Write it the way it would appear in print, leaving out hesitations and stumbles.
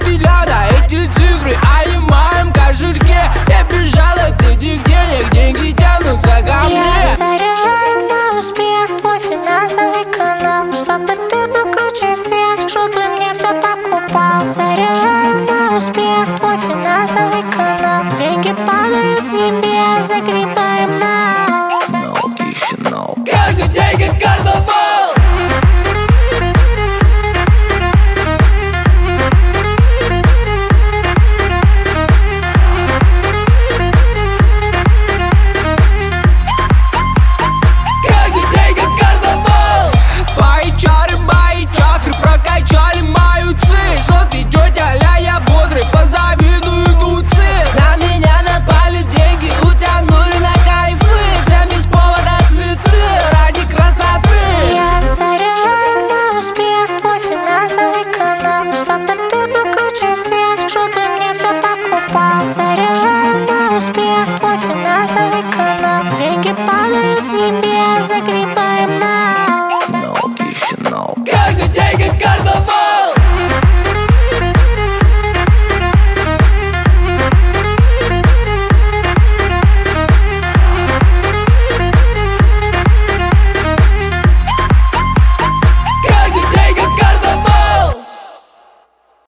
взгляда эти цифры, они в моем кошельке. Я бежал от этих денег, деньги тянутся ко мне. Я заряжаю на успех твой финансовый канал, чтобы ты был круче всех, чтобы мне все покупал. Заряжаю на успех твой